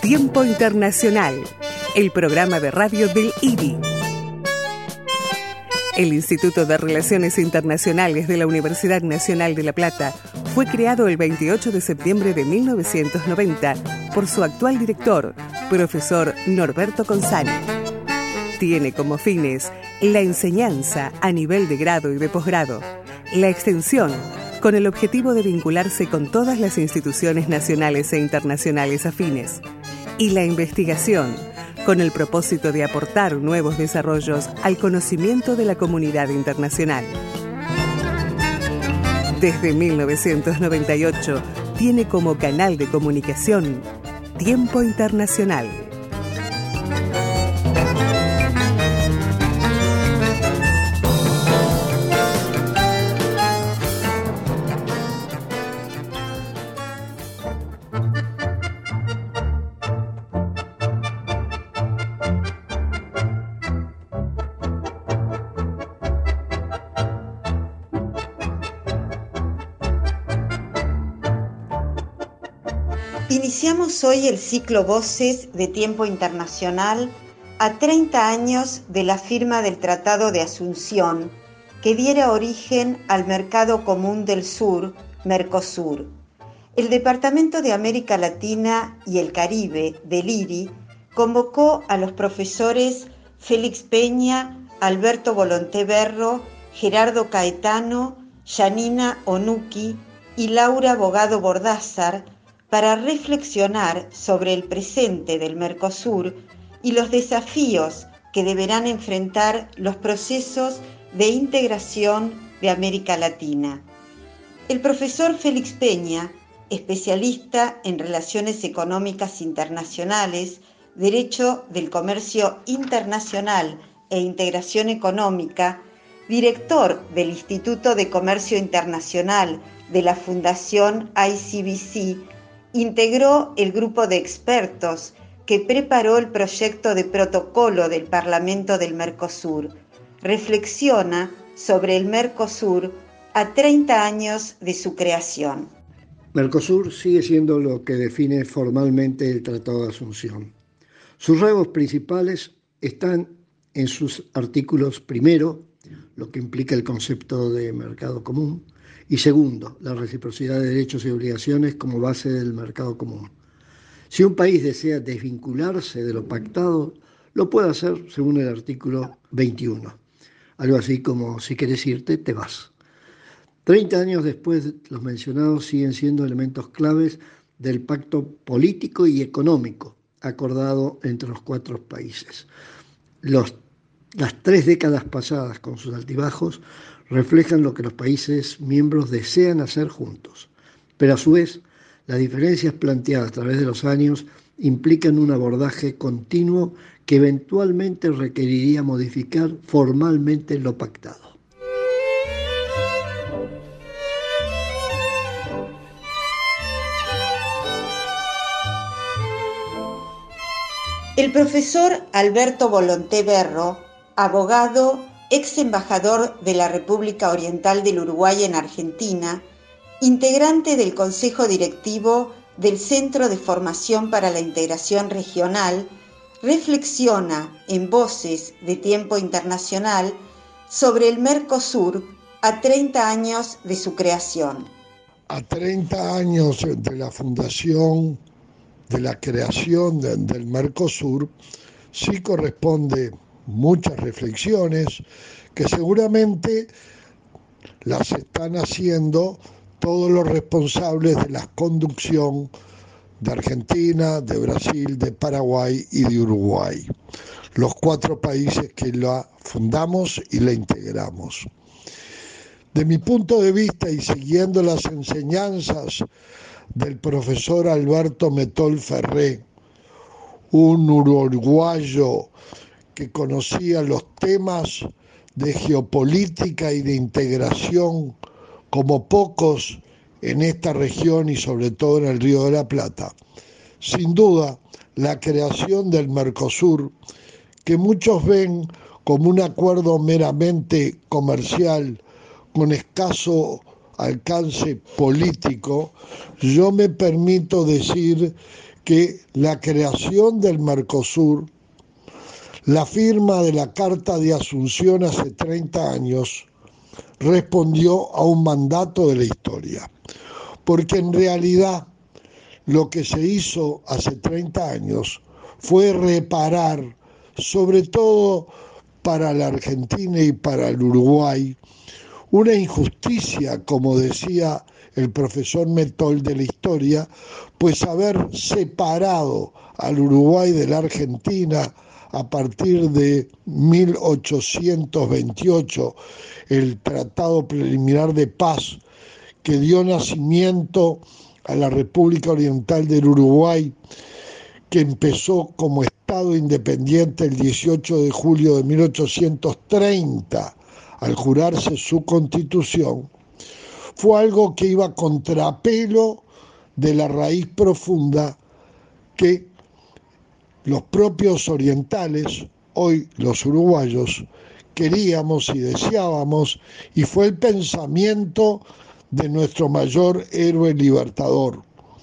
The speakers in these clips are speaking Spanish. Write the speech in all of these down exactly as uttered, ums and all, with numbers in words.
Tiempo Internacional, el programa de radio del I R I. El Instituto de Relaciones Internacionales de la Universidad Nacional de La Plata fue creado el veintiocho de septiembre de mil novecientos noventa por su actual director, profesor Norberto Consani. Tiene como fines la enseñanza a nivel de grado y de posgrado, la extensión con el objetivo de vincularse con todas las instituciones nacionales e internacionales afines, y la investigación con el propósito de aportar nuevos desarrollos al conocimiento de la comunidad internacional. Desde mil novecientos noventa y ocho tiene como canal de comunicación Tiempo Internacional. Iniciamos hoy el ciclo Voces de Tiempo Internacional a treinta años de la firma del Tratado de Asunción, que diera origen al Mercado Común del Sur, Mercosur. El Departamento de América Latina y el Caribe del I R I convocó a los profesores Félix Peña, Alberto Volonté Berro, Gerardo Caetano, Yanina Onuki y Laura Bogado Bordázar para reflexionar sobre el presente del Mercosur y los desafíos que deberán enfrentar los procesos de integración de América Latina. El profesor Félix Peña, especialista en Relaciones Económicas Internacionales, Derecho del Comercio Internacional e Integración Económica, director del Instituto de Comercio Internacional de la Fundación I C B C, integró el grupo de expertos que preparó el proyecto de protocolo del Parlamento del Mercosur. Reflexiona sobre el Mercosur a treinta años de su creación. Mercosur sigue siendo lo que define formalmente el Tratado de Asunción. Sus rasgos principales están en sus artículos primero, lo que implica el concepto de mercado común, y segundo, la reciprocidad de derechos y obligaciones como base del mercado común. Si un país desea desvincularse de lo pactado, lo puede hacer según el artículo veintiuno. Algo así como, si querés irte, te vas. Treinta años después, los mencionados siguen siendo elementos claves del pacto político y económico acordado entre los cuatro países. Los, las tres décadas pasadas, con sus altibajos, reflejan lo que los países miembros desean hacer juntos, pero a su vez las diferencias planteadas a través de los años implican un abordaje continuo que eventualmente requeriría modificar formalmente lo pactado. El profesor Alberto Volonté Berro, abogado, ex embajador de la República Oriental del Uruguay en Argentina, integrante del Consejo Directivo del Centro de Formación para la Integración Regional, reflexiona en Voces de Tiempo Internacional sobre el Mercosur a treinta años de su creación. A treinta años de la fundación, de la creación de, del Mercosur, sí corresponde muchas reflexiones que seguramente las están haciendo todos los responsables de la conducción de Argentina, de Brasil, de Paraguay y de Uruguay, los cuatro países que la fundamos y la integramos. De mi punto de vista y siguiendo las enseñanzas del profesor Alberto Metol Ferré, un uruguayo que conocía los temas de geopolítica y de integración como pocos en esta región y sobre todo en el Río de la Plata. Sin duda, la creación del Mercosur, que muchos ven como un acuerdo meramente comercial con escaso alcance político, yo me permito decir que la creación del Mercosur, la firma de la Carta de Asunción hace treinta años, respondió a un mandato de la historia, porque en realidad lo que se hizo hace treinta años fue reparar, sobre todo para la Argentina y para el Uruguay, una injusticia, como decía el profesor Metol de la historia, pues haber separado al Uruguay de la Argentina a partir de mil ochocientos veintiocho, el Tratado Preliminar de Paz que dio nacimiento a la República Oriental del Uruguay, que empezó como Estado independiente el dieciocho de julio de mil ochocientos treinta, al jurarse su constitución, fue algo que iba a contrapelo de la raíz profunda que los propios orientales, hoy los uruguayos, queríamos y deseábamos, y fue el pensamiento de nuestro mayor héroe libertador,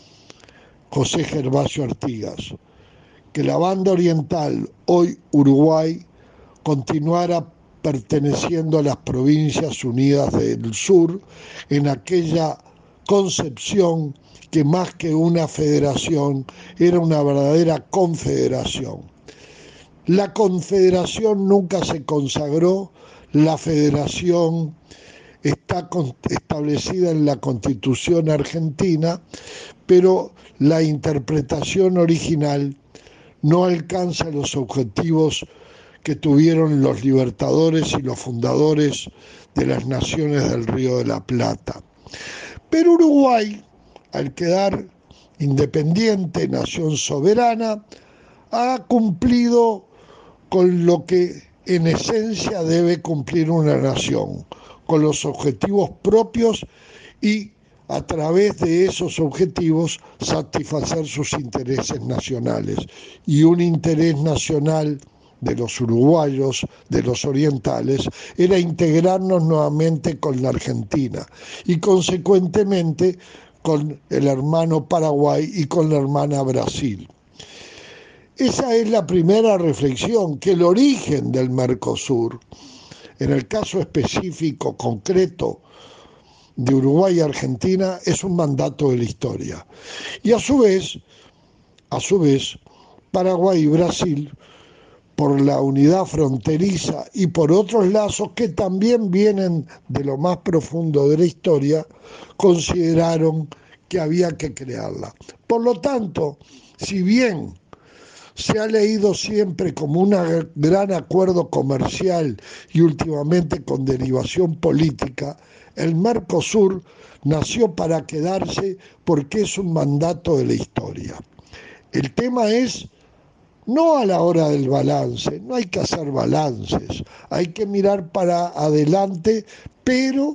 José Gervasio Artigas, que la banda oriental, hoy Uruguay, continuara perteneciendo a las Provincias Unidas del Sur, en aquella concepción que más que una federación era una verdadera confederación. La confederación nunca se consagró, la federación está establecida en la Constitución argentina, pero la interpretación original no alcanza los objetivos que tuvieron los libertadores y los fundadores de las naciones del Río de la Plata. Pero Uruguay, al quedar independiente, nación soberana, ha cumplido con lo que en esencia debe cumplir una nación, con los objetivos propios y a través de esos objetivos satisfacer sus intereses nacionales. Y un interés nacional de los uruguayos, de los orientales, era integrarnos nuevamente con la Argentina y consecuentemente con el hermano Paraguay y con la hermana Brasil. Esa es la primera reflexión, que el origen del Mercosur, en el caso específico, concreto, de Uruguay y Argentina, es un mandato de la historia. Y a su vez, a su vez, Paraguay y Brasil, por la unidad fronteriza y por otros lazos que también vienen de lo más profundo de la historia, consideraron que había que crearla. Por lo tanto, si bien se ha leído siempre como un gran acuerdo comercial y últimamente con derivación política, el Mercosur nació para quedarse porque es un mandato de la historia. El tema es no a la hora del balance, no hay que hacer balances, hay que mirar para adelante, pero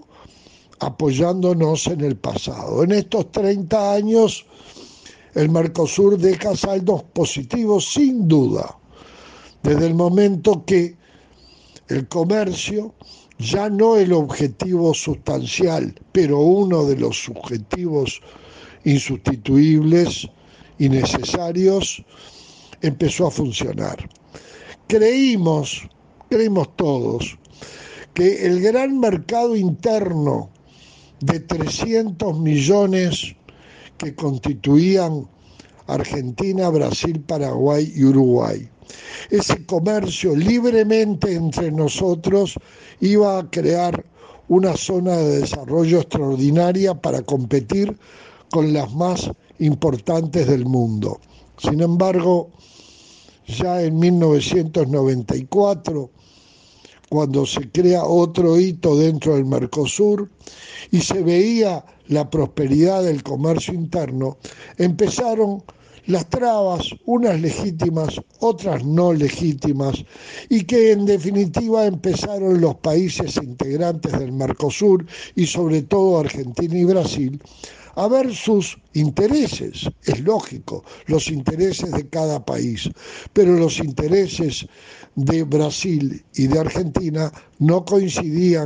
apoyándonos en el pasado. En estos treinta años, el Mercosur deja saldos positivos sin duda, desde el momento que el comercio, ya no el objetivo sustancial, pero uno de los objetivos insustituibles y necesarios, empezó a funcionar. Creímos, creímos todos, que el gran mercado interno de trescientos millones que constituían Argentina, Brasil, Paraguay y Uruguay, ese comercio libremente entre nosotros iba a crear una zona de desarrollo extraordinaria para competir con las más importantes del mundo. Sin embargo, ya en mil novecientos noventa y cuatro, cuando se crea otro hito dentro del Mercosur y se veía la prosperidad del comercio interno, empezaron las trabas, unas legítimas, otras no legítimas, y que en definitiva empezaron los países integrantes del Mercosur y sobre todo Argentina y Brasil a ver sus intereses. Es lógico, los intereses de cada país, pero los intereses de Brasil y de Argentina no coincidían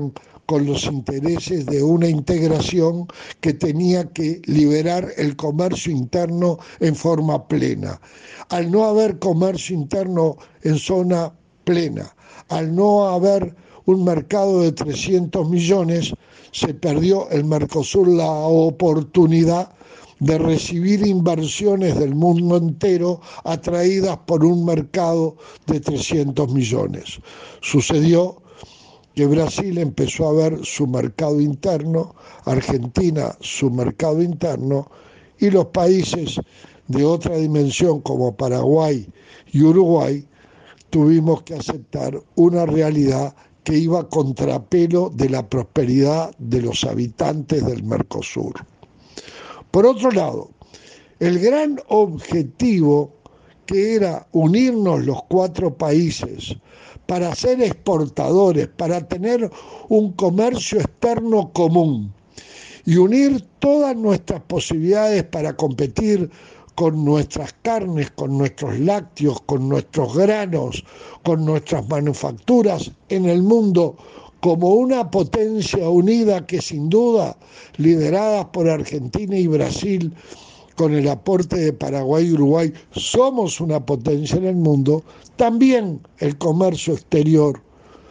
con los intereses de una integración que tenía que liberar el comercio interno en forma plena. Al no haber comercio interno en zona plena, al no haber un mercado de trescientos millones, se perdió el Mercosur la oportunidad de recibir inversiones del mundo entero atraídas por un mercado de trescientos millones. Sucedió que Brasil empezó a ver su mercado interno, Argentina su mercado interno, y los países de otra dimensión como Paraguay y Uruguay tuvimos que aceptar una realidad que iba a contrapelo de la prosperidad de los habitantes del Mercosur. Por otro lado, el gran objetivo que era unirnos los cuatro países para ser exportadores, para tener un comercio externo común y unir todas nuestras posibilidades para competir con nuestras carnes, con nuestros lácteos, con nuestros granos, con nuestras manufacturas en el mundo como una potencia unida que sin duda, liderada por Argentina y Brasil, con el aporte de Paraguay y Uruguay, somos una potencia en el mundo, también el comercio exterior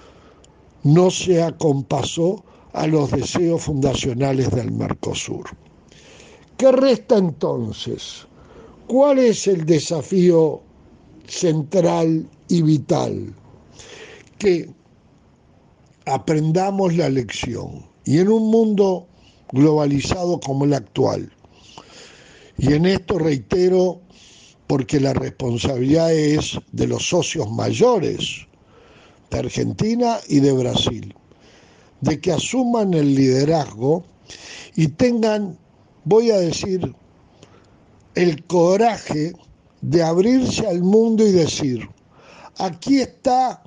no se acompasó a los deseos fundacionales del Mercosur. ¿Qué resta entonces? ¿Cuál es el desafío central y vital? Que aprendamos la lección. Y en un mundo globalizado como el actual, y en esto reitero, porque la responsabilidad es de los socios mayores de Argentina y de Brasil, de que asuman el liderazgo y tengan, voy a decir, el coraje de abrirse al mundo y decir, aquí está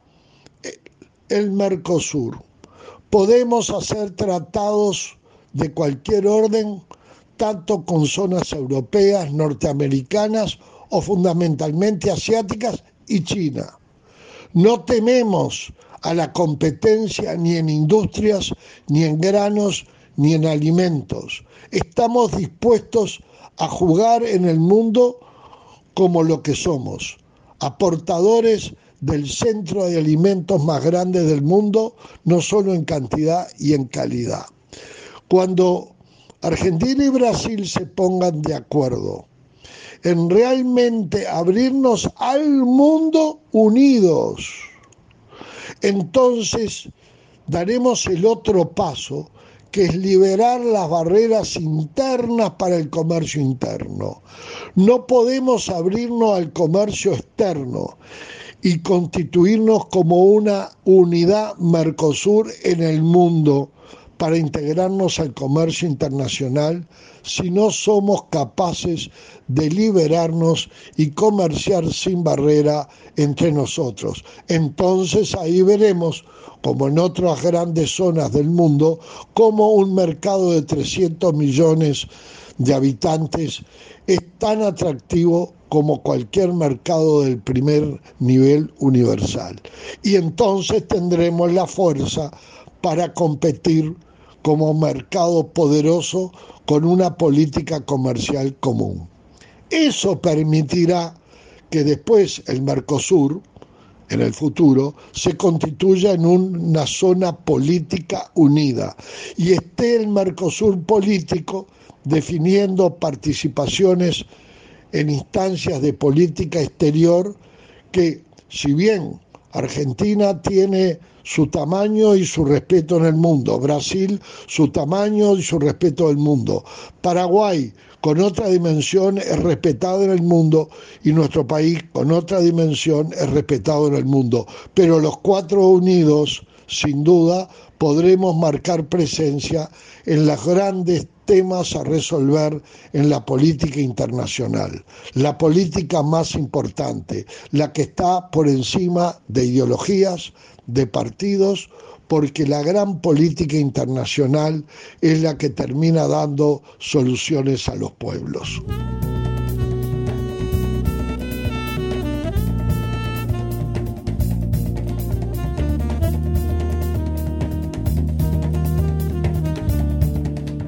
el Mercosur, podemos hacer tratados de cualquier orden, tanto con zonas europeas, norteamericanas o fundamentalmente asiáticas y China. No tememos a la competencia ni en industrias, ni en granos, ni en alimentos. Estamos dispuestos a jugar en el mundo como lo que somos, aportadores del centro de alimentos más grande del mundo, no solo en cantidad y en calidad. Cuando Argentina y Brasil se pongan de acuerdo en realmente abrirnos al mundo unidos, entonces daremos el otro paso, que es liberar las barreras internas para el comercio interno. No podemos abrirnos al comercio externo y constituirnos como una unidad Mercosur en el mundo para integrarnos al comercio internacional si no somos capaces de liberarnos y comerciar sin barrera entre nosotros. Entonces ahí veremos, como en otras grandes zonas del mundo, cómo un mercado de trescientos millones de habitantes es tan atractivo como cualquier mercado del primer nivel universal. Y entonces tendremos la fuerza para competir como mercado poderoso con una política comercial común. Eso permitirá que después el Mercosur, en el futuro, se constituya en una zona política unida y esté el Mercosur político definiendo participaciones en instancias de política exterior que, si bien Argentina tiene su tamaño y su respeto en el mundo, Brasil su tamaño y su respeto en el mundo, Paraguay con otra dimensión es respetado en el mundo y nuestro país con otra dimensión es respetado en el mundo, pero los cuatro unidos sin duda podremos marcar presencia en los grandes temas a resolver en la política internacional, la política más importante, la que está por encima de ideologías, de partidos, porque la gran política internacional es la que termina dando soluciones a los pueblos.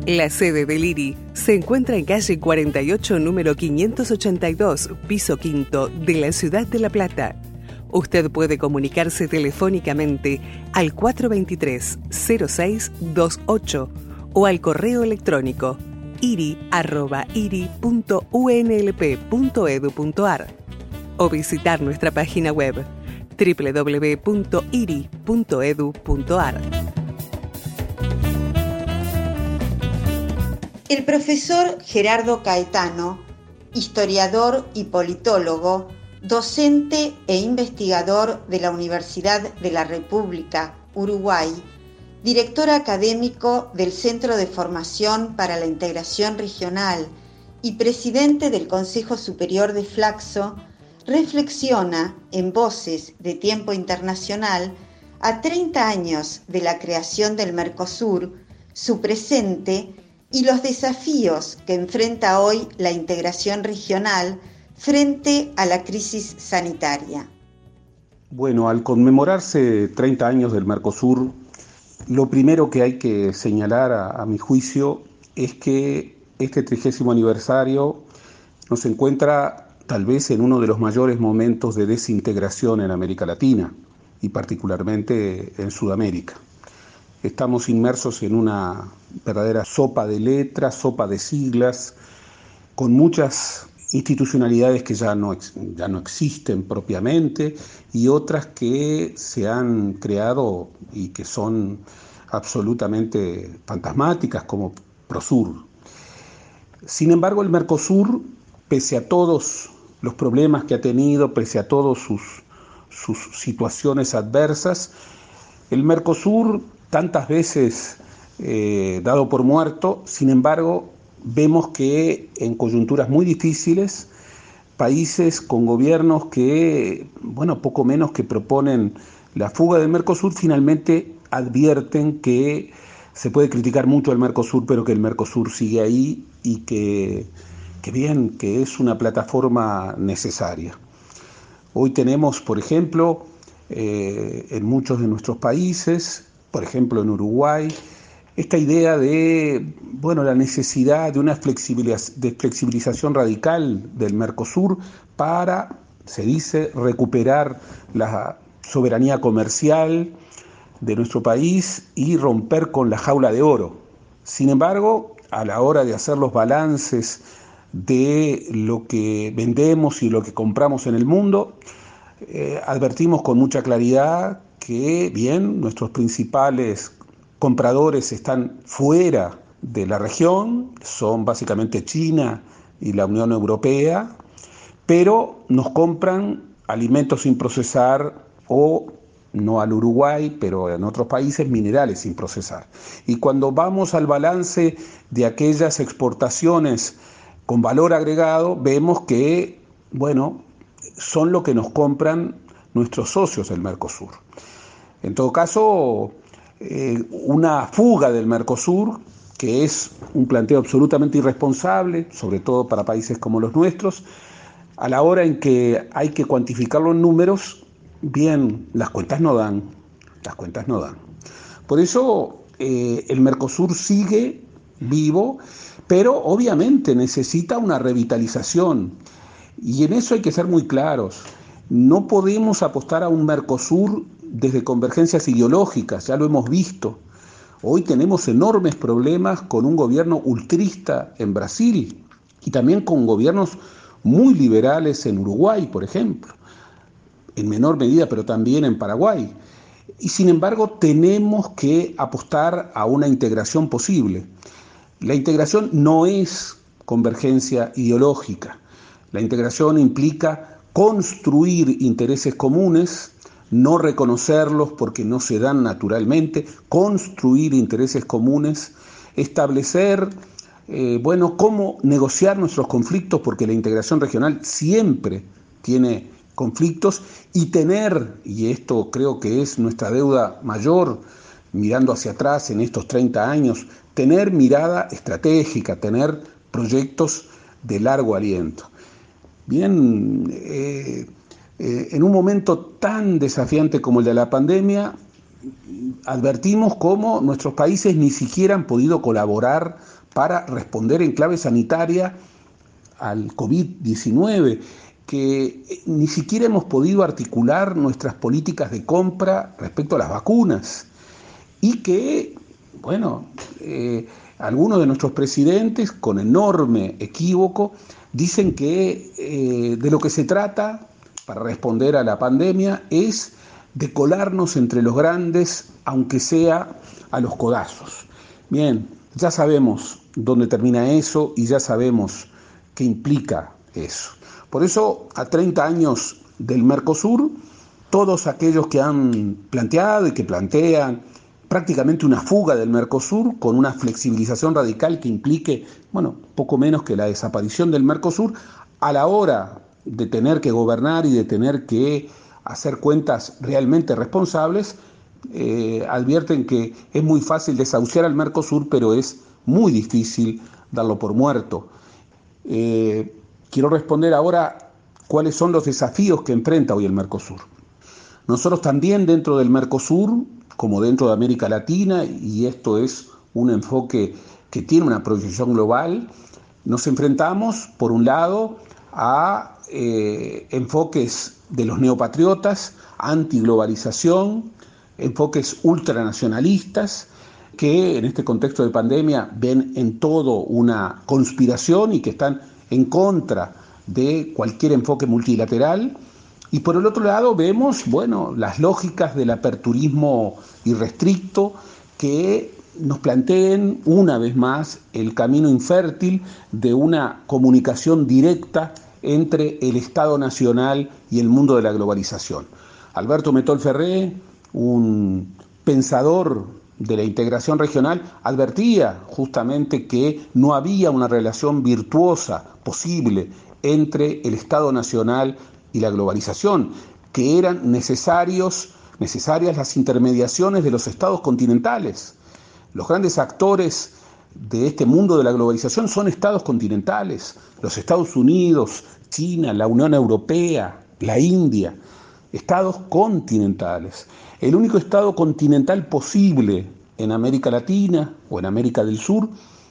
La sede del I R I se encuentra en calle cuarenta y ocho, número quinientos ochenta y dos, piso quinto, de la ciudad de La Plata. Usted puede comunicarse telefónicamente al cuatro dos tres, cero seis dos ocho o al correo electrónico iri arroba iri punto u n l p punto e d u punto a r o visitar nuestra página web doble u doble u doble u punto iri punto e d u punto a r. El profesor Gerardo Caetano, historiador y politólogo, docente e investigador de la Universidad de la República, Uruguay, director académico del Centro de Formación para la Integración Regional y presidente del Consejo Superior de Flaxo, reflexiona en Voces de Tiempo Internacional a treinta años de la creación del Mercosur, su presente y los desafíos que enfrenta hoy la integración regional frente a la crisis sanitaria. Bueno, al conmemorarse treinta años del Mercosur, lo primero que hay que señalar, a, a mi juicio, es que este trigésimo aniversario nos encuentra tal vez en uno de los mayores momentos de desintegración en América Latina y particularmente en Sudamérica. Estamos inmersos en una verdadera sopa de letras, sopa de siglas, con muchas institucionalidades que ya no, ya no existen propiamente y otras que se han creado y que son absolutamente fantasmáticas, como Prosur. Sin embargo, el Mercosur, pese a todos los problemas que ha tenido, pese a todas sus, sus situaciones adversas, el Mercosur, tantas veces eh, dado por muerto, sin embargo, vemos que en coyunturas muy difíciles, países con gobiernos que, bueno, poco menos que proponen la fuga del Mercosur, finalmente advierten que se puede criticar mucho al Mercosur, pero que el Mercosur sigue ahí y que, que bien, que es una plataforma necesaria. Hoy tenemos, por ejemplo, eh, en muchos de nuestros países, por ejemplo en Uruguay, esta idea de, bueno, la necesidad de una flexibiliz- de flexibilización radical del Mercosur para, se dice, recuperar la soberanía comercial de nuestro país y romper con la jaula de oro. Sin embargo, a la hora de hacer los balances de lo que vendemos y lo que compramos en el mundo, eh, advertimos con mucha claridad que, bien, nuestros principales compradores están fuera de la región, son básicamente China y la Unión Europea, pero nos compran alimentos sin procesar o, no al Uruguay, pero en otros países, minerales sin procesar. Y cuando vamos al balance de aquellas exportaciones con valor agregado, vemos que, bueno, son lo que nos compran nuestros socios del Mercosur. En todo caso, eh, una fuga del Mercosur, que es un planteo absolutamente irresponsable, sobre todo para países como los nuestros, a la hora en que hay que cuantificarlo en números, bien, las cuentas no dan, las cuentas no dan. Por eso eh, el Mercosur sigue vivo, pero obviamente necesita una revitalización. Y en eso hay que ser muy claros. No podemos apostar a un Mercosur desde convergencias ideológicas, ya lo hemos visto. Hoy tenemos enormes problemas con un gobierno ultrista en Brasil y también con gobiernos muy liberales en Uruguay, por ejemplo, en menor medida, pero también en Paraguay. Y sin embargo, tenemos que apostar a una integración posible. La integración no es convergencia ideológica. La integración implica construir intereses comunes, no reconocerlos porque no se dan naturalmente, construir intereses comunes, establecer, eh, bueno, cómo negociar nuestros conflictos, porque la integración regional siempre tiene conflictos, y tener, y esto creo que es nuestra deuda mayor, mirando hacia atrás en estos treinta años, tener mirada estratégica, tener proyectos de largo aliento. Bien, eh, eh, en un momento tan desafiante como el de la pandemia, advertimos cómo nuestros países ni siquiera han podido colaborar para responder en clave sanitaria al COVID diecinueve, que ni siquiera hemos podido articular nuestras políticas de compra respecto a las vacunas y que, bueno, eh, algunos de nuestros presidentes, con enorme equívoco, dicen que eh, de lo que se trata para responder a la pandemia es de colarnos entre los grandes, aunque sea a los codazos. Bien, ya sabemos dónde termina eso y ya sabemos qué implica eso. Por eso, a treinta años del Mercosur, todos aquellos que han planteado y que plantean prácticamente una fuga del Mercosur con una flexibilización radical que implique, bueno, poco menos que la desaparición del Mercosur, a la hora de tener que gobernar y de tener que hacer cuentas realmente responsables, eh, advierten que es muy fácil desahuciar al Mercosur, pero es muy difícil darlo por muerto. Eh, quiero responder ahora cuáles son los desafíos que enfrenta hoy el Mercosur. Nosotros también dentro del Mercosur, como dentro de América Latina, y esto es un enfoque que tiene una proyección global, nos enfrentamos, por un lado, a eh, enfoques de los neopatriotas, antiglobalización, enfoques ultranacionalistas, que en este contexto de pandemia ven en todo una conspiración y que están en contra de cualquier enfoque multilateral. Y por el otro lado vemos, bueno, las lógicas del aperturismo irrestricto que nos planteen una vez más el camino infértil de una comunicación directa entre el Estado Nacional y el mundo de la globalización. Alberto Metol Ferré, un pensador de la integración regional, advertía justamente que no había una relación virtuosa posible entre el Estado Nacional y la globalización, que eran necesarios, necesarias las intermediaciones de los estados continentales. Los grandes actores de este mundo de la globalización son estados continentales, los Estados Unidos, China, la Unión Europea, la India, estados continentales. El único estado continental posible en América Latina o en América del Sur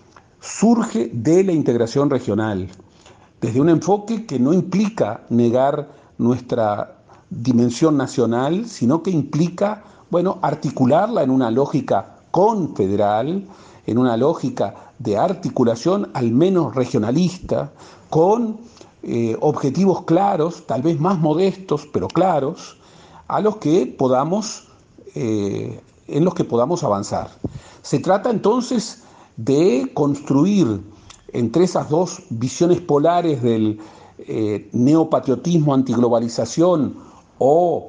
surge de la integración regional, desde un enfoque que no implica negar nuestra dimensión nacional, sino que implica, bueno, articularla en una lógica confederal, en una lógica de articulación al menos regionalista, con eh, objetivos claros, tal vez más modestos, pero claros, a los que podamos, eh, en los que podamos avanzar. Se trata entonces de construir entre esas dos visiones polares del eh, neopatriotismo, antiglobalización o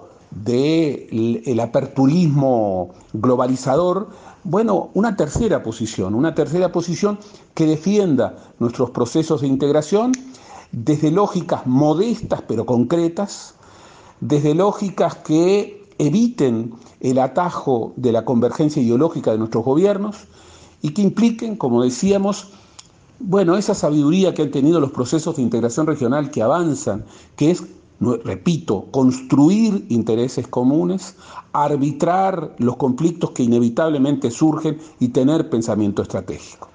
del el aperturismo globalizador, bueno, una tercera posición, una tercera posición que defienda nuestros procesos de integración desde lógicas modestas pero concretas, desde lógicas que eviten el atajo de la convergencia ideológica de nuestros gobiernos y que impliquen, como decíamos, bueno, esa sabiduría que han tenido los procesos de integración regional que avanzan, que es, repito, construir intereses comunes, arbitrar los conflictos que inevitablemente surgen y tener pensamiento estratégico.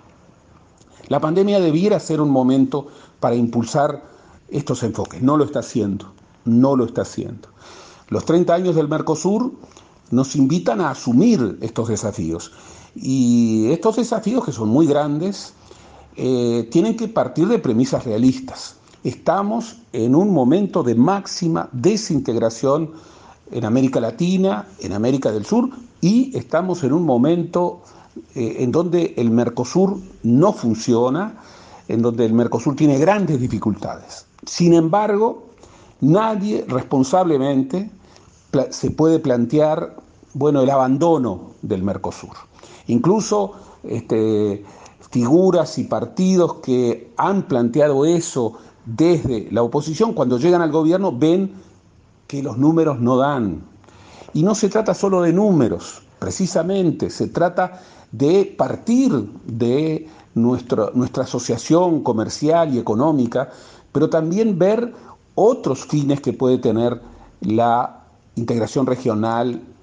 La pandemia debiera ser un momento para impulsar estos enfoques. No lo está haciendo, no lo está haciendo. Los treinta años del Mercosur nos invitan a asumir estos desafíos. Y estos desafíos, que son muy grandes, eh, tienen que partir de premisas realistas. Estamos en un momento de máxima desintegración en América Latina, en América del Sur, y estamos en un momento eh, en donde el Mercosur no funciona, en donde el Mercosur tiene grandes dificultades. Sin embargo, nadie responsablemente pla- se puede plantear, bueno, el abandono del Mercosur. Incluso este, figuras y partidos que han planteado eso desde la oposición, cuando llegan al gobierno, ven que los números no dan. Y no se trata solo de números, precisamente, se trata de partir de nuestra, nuestra asociación comercial y económica, pero también ver otros fines que puede tener la integración regional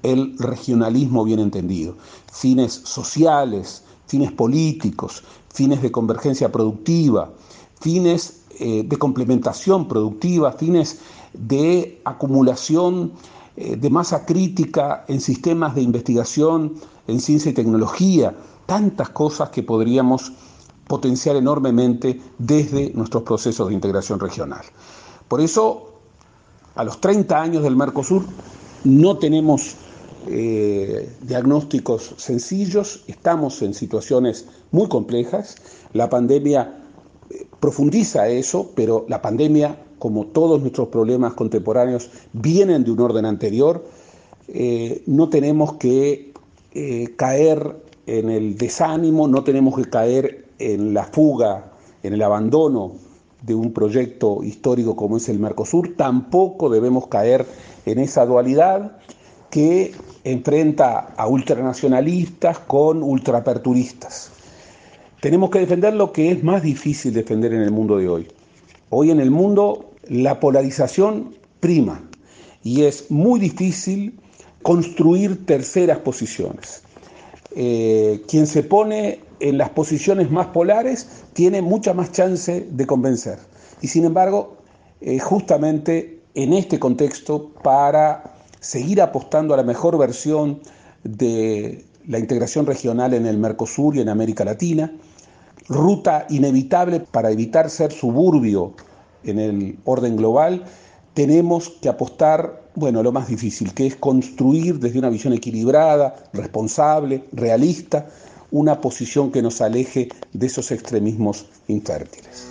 el regionalismo bien entendido. Fines sociales, fines políticos, fines de convergencia productiva, fines eh, de complementación productiva, fines de acumulación eh, de masa crítica en sistemas de investigación, en ciencia y tecnología, tantas cosas que podríamos potenciar enormemente desde nuestros procesos de integración regional. Por eso, a los treinta años del Mercosur, no tenemos eh, diagnósticos sencillos, estamos en situaciones muy complejas, la pandemia eh, profundiza eso, pero la pandemia, como todos nuestros problemas contemporáneos, vienen de un orden anterior. Eh, no tenemos que eh, caer en el desánimo, no tenemos que caer en la fuga, en el abandono de un proyecto histórico como es el Mercosur. Tampoco debemos caer en esa dualidad que enfrenta a ultranacionalistas con ultraaperturistas. Tenemos que defender lo que es más difícil defender en el mundo de hoy. Hoy en el mundo la polarización prima y es muy difícil construir terceras posiciones. Eh, quien se pone en las posiciones más polares tiene mucha más chance de convencer. Y sin embargo, eh, justamente en este contexto, para seguir apostando a la mejor versión de la integración regional en el Mercosur y en América Latina, ruta inevitable para evitar ser suburbio en el orden global, tenemos que apostar, bueno, lo más difícil, que es construir desde una visión equilibrada, responsable, realista, una posición que nos aleje de esos extremismos infértiles.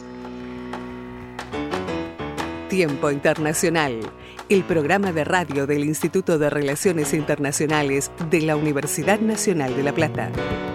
Tiempo Internacional, el programa de radio del Instituto de Relaciones Internacionales de la Universidad Nacional de La Plata.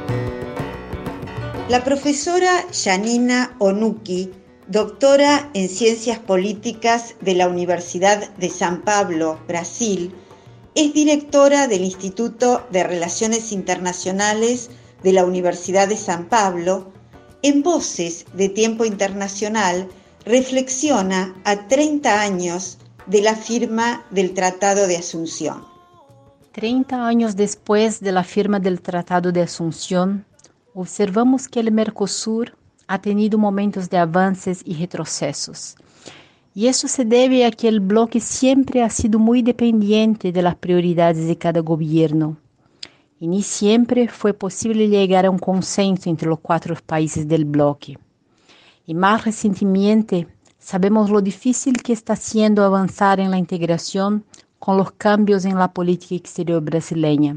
La profesora Janina Onuki, doctora en Ciencias Políticas de la Universidad de San Pablo, Brasil, es directora del Instituto de Relaciones Internacionales de la Universidad de San Pablo. En Voces de Tiempo Internacional reflexiona a treinta años de la firma del Tratado de Asunción. treinta años después de la firma del Tratado de Asunción, observamos que el Mercosur ha tenido momentos de avances y retrocesos. Y eso se debe a que el bloque siempre ha sido muy dependiente de las prioridades de cada gobierno. Y ni siempre fue posible llegar a un consenso entre los cuatro países del bloque. Y más recientemente, sabemos lo difícil que está siendo avanzar en la integración con los cambios en la política exterior brasileña.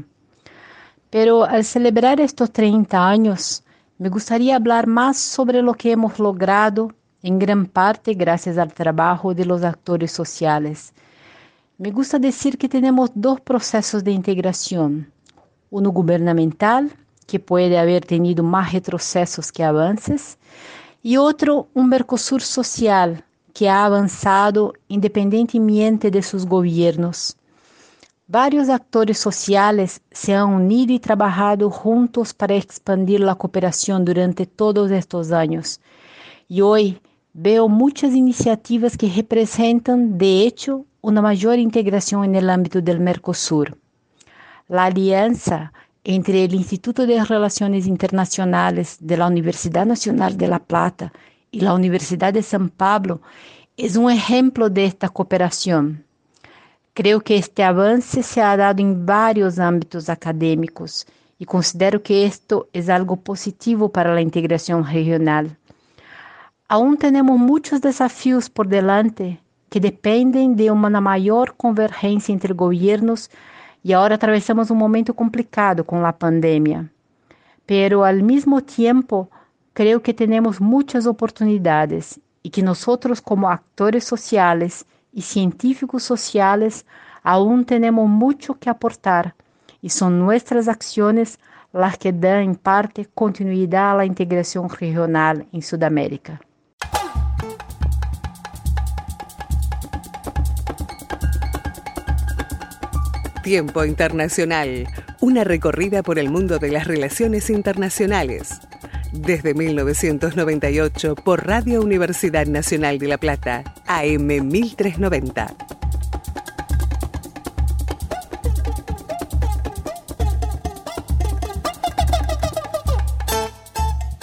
Pero al celebrar estos treinta años, me gustaría hablar más sobre lo que hemos logrado, en gran parte gracias al trabajo de los actores sociales. Me gusta decir que tenemos dos procesos de integración. Uno gubernamental, que puede haber tenido más retrocesos que avances, y otro, un Mercosur social, que ha avanzado independientemente de sus gobiernos. Varios actores sociales se han unido y trabajado juntos para expandir la cooperación durante todos estos años. Y hoy veo muchas iniciativas que representan, de hecho, una mayor integración en el ámbito del Mercosur. La alianza entre el Instituto de Relaciones Internacionales de la Universidad Nacional de La Plata y la Universidad de San Pablo es un ejemplo de esta cooperación. Creo que este avance se ha dado en varios ámbitos académicos y considero que esto es algo positivo para la integración regional. Aún tenemos muchos desafíos por delante que dependen de una mayor convergencia entre gobiernos y ahora atravesamos un momento complicado con la pandemia. Pero al mismo tiempo, creo que tenemos muchas oportunidades y que nosotros como actores sociales y científicos sociales aún tenemos mucho que aportar y son nuestras acciones las que dan en parte continuidad a la integración regional en Sudamérica. Tiempo Internacional, una recorrida por el mundo de las relaciones internacionales. Desde mil novecientos noventa y ocho por Radio Universidad Nacional de La Plata, A M mil trescientos noventa.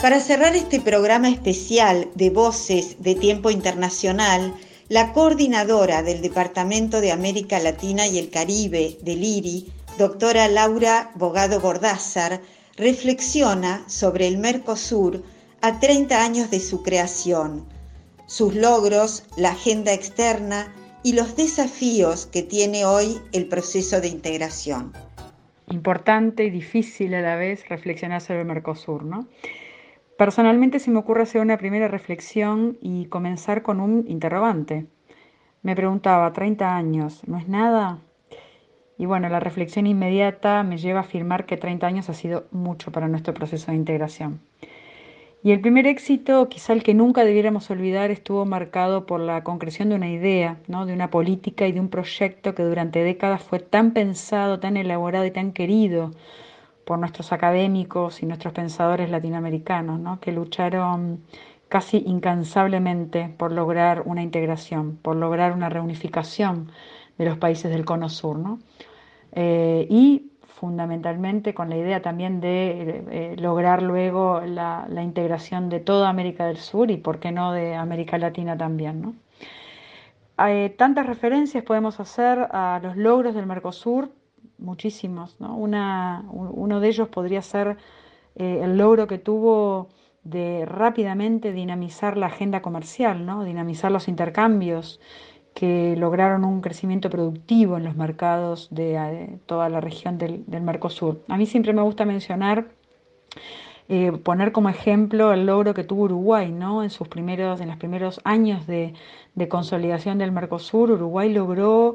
Para cerrar este programa especial de Voces de Tiempo Internacional, la coordinadora del Departamento de América Latina y el Caribe del I R I, doctora Laura Bogado Bordázar, reflexiona sobre el Mercosur a treinta años de su creación, sus logros, la agenda externa y los desafíos que tiene hoy el proceso de integración. Importante y difícil a la vez reflexionar sobre el Mercosur, ¿no? Personalmente se me ocurre hacer una primera reflexión y comenzar con un interrogante. Me preguntaba, treinta años, ¿no es nada? Y bueno, la reflexión inmediata me lleva a afirmar que treinta años ha sido mucho para nuestro proceso de integración. Y el primer éxito, quizá el que nunca debiéramos olvidar, estuvo marcado por la concreción de una idea, ¿no? De una política y de un proyecto que durante décadas fue tan pensado, tan elaborado y tan querido por nuestros académicos y nuestros pensadores latinoamericanos, ¿no? Que lucharon casi incansablemente por lograr una integración, por lograr una reunificación de los países del Cono Sur, ¿no? Eh, y fundamentalmente con la idea también de eh, lograr luego la, la integración de toda América del Sur y, por qué no, de América Latina también, ¿no? Eh, tantas referencias podemos hacer a los logros del Mercosur, muchísimos, ¿no? Una, uno de ellos podría ser eh, el logro que tuvo de rápidamente dinamizar la agenda comercial, ¿no? Dinamizar los intercambios, que lograron un crecimiento productivo en los mercados de, de toda la región del, del Mercosur. A mí siempre me gusta mencionar, eh, poner como ejemplo el logro que tuvo Uruguay, ¿no? En sus primeros, en los primeros años de, de consolidación del Mercosur, Uruguay logró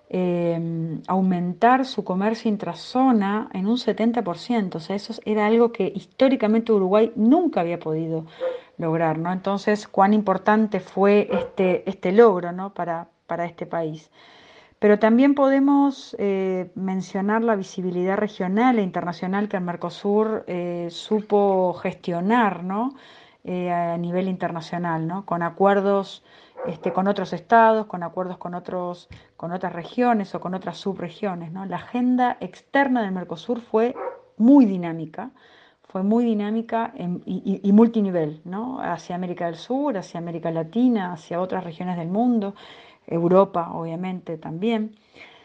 eh, aumentar su comercio intrazona en un setenta por ciento. O sea, eso era algo que históricamente Uruguay nunca había podido lograr, ¿no? Entonces, cuán importante fue este, este logro, ¿no? para, para este país. Pero también podemos eh, mencionar la visibilidad regional e internacional que el Mercosur eh, supo gestionar, ¿no? eh, a nivel internacional, ¿no? Con acuerdos este, con otros estados, con acuerdos con, otros, con otras regiones o con otras subregiones, ¿no? La agenda externa del Mercosur fue muy dinámica, fue muy dinámica en, y, y multinivel, ¿no? Hacia América del Sur, hacia América Latina, hacia otras regiones del mundo, Europa obviamente también.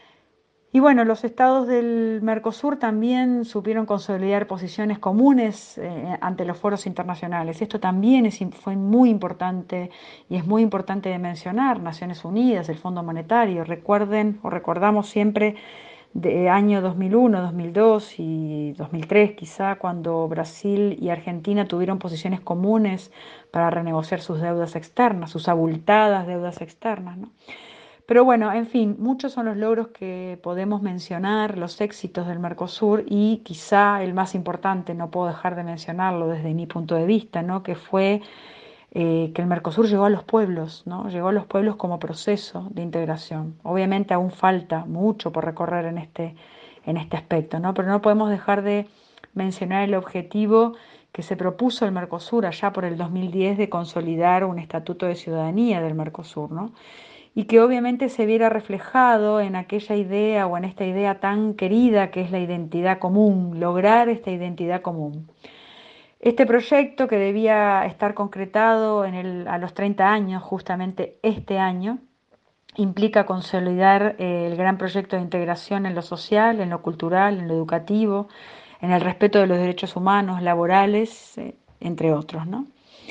Y bueno, los estados del Mercosur también supieron consolidar posiciones comunes eh, ante los foros internacionales. Esto también es, fue muy importante y es muy importante de mencionar. Naciones Unidas, el Fondo Monetario, recuerden o recordamos siempre de año dos mil uno, dos mil dos y dos mil tres quizá, cuando Brasil y Argentina tuvieron posiciones comunes para renegociar sus deudas externas, sus abultadas deudas externas, ¿no? Pero bueno, en fin, muchos son los logros que podemos mencionar, los éxitos del Mercosur, y quizá el más importante, no puedo dejar de mencionarlo desde mi punto de vista, ¿no? Que fue eh, que el Mercosur llegó a los pueblos, ¿no? Llegó a los pueblos como proceso de integración. Obviamente aún falta mucho por recorrer en este, en este aspecto, ¿no? Pero no podemos dejar de mencionar el objetivo que se propuso el Mercosur allá por el dos mil diez de consolidar un estatuto de ciudadanía del Mercosur, ¿no? Y que obviamente se viera reflejado en aquella idea o en esta idea tan querida que es la identidad común, lograr esta identidad común. Este proyecto, que debía estar concretado en el, a los treinta años, justamente este año, implica consolidar eh, el gran proyecto de integración en lo social, en lo cultural, en lo educativo, en el respeto de los derechos humanos, laborales, eh, entre otros, ¿no?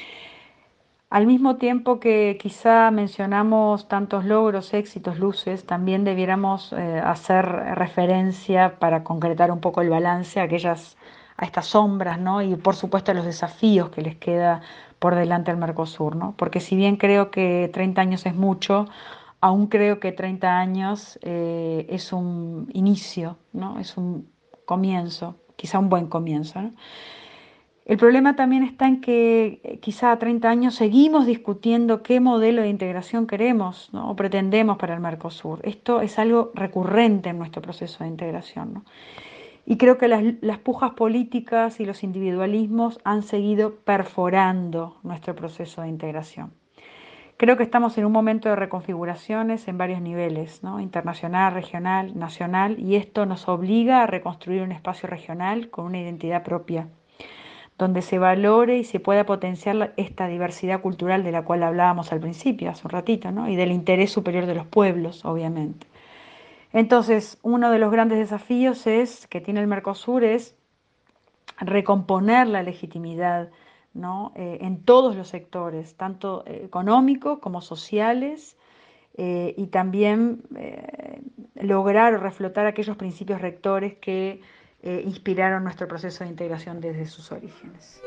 Al mismo tiempo que quizá mencionamos tantos logros, éxitos, luces, también debiéramos eh, hacer referencia, para concretar un poco el balance, a aquellas, a estas sombras, ¿no? Y por supuesto a los desafíos que les queda por delante al Mercosur, ¿no? Porque si bien creo que treinta años es mucho, aún creo que treinta años eh, es un inicio, ¿no? Es un comienzo, quizá un buen comienzo, ¿no? El problema también está en que quizá a treinta años seguimos discutiendo qué modelo de integración queremos, ¿no? O pretendemos para el Mercosur. Esto es algo recurrente en nuestro proceso de integración, ¿no? Y creo que las, las pujas políticas y los individualismos han seguido perforando nuestro proceso de integración. Creo que estamos en un momento de reconfiguraciones en varios niveles, ¿no? Internacional, regional, nacional, y esto nos obliga a reconstruir un espacio regional con una identidad propia, donde se valore y se pueda potenciar esta diversidad cultural de la cual hablábamos al principio, hace un ratito, ¿no? Y del interés superior de los pueblos, obviamente. Entonces, uno de los grandes desafíos es, que tiene el Mercosur es recomponer la legitimidad, ¿no? eh, en todos los sectores, tanto económicos como sociales, eh, y también eh, lograr o reflotar aquellos principios rectores que eh, inspiraron nuestro proceso de integración desde sus orígenes.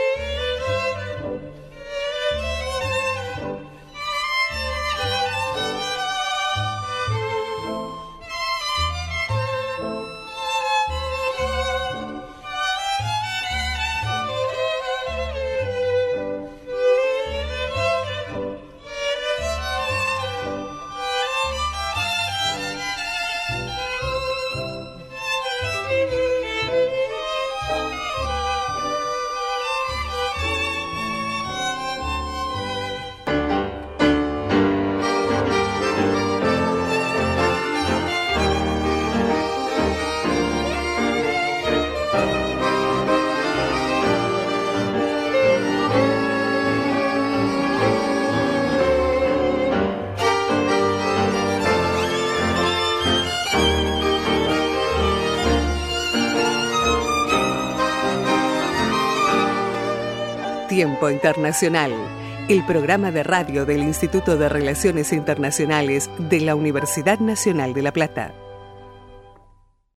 Tiempo Internacional, el programa de radio del Instituto de Relaciones Internacionales de la Universidad Nacional de La Plata.